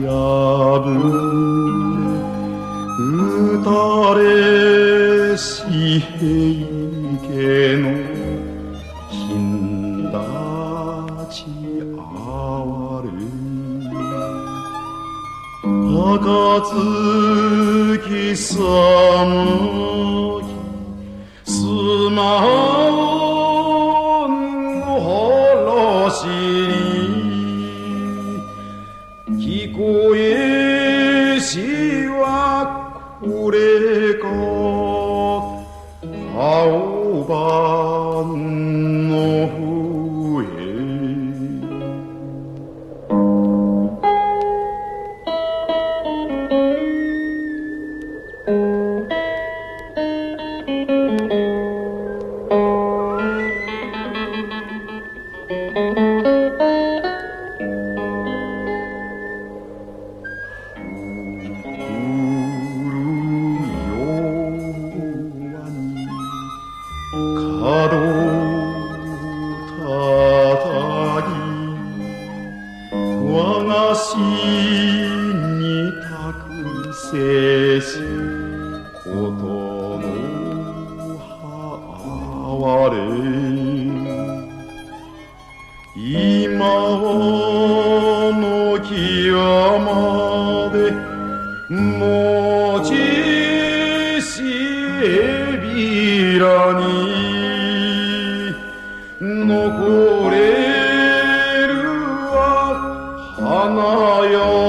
打たれし平家の金立ち哀れ暁さむきすまんの話に聞こえしはこれか青葉の笛角たたぎ我が心に託せしことの哀れ今の際まで持ちしえびらに残れるは花よ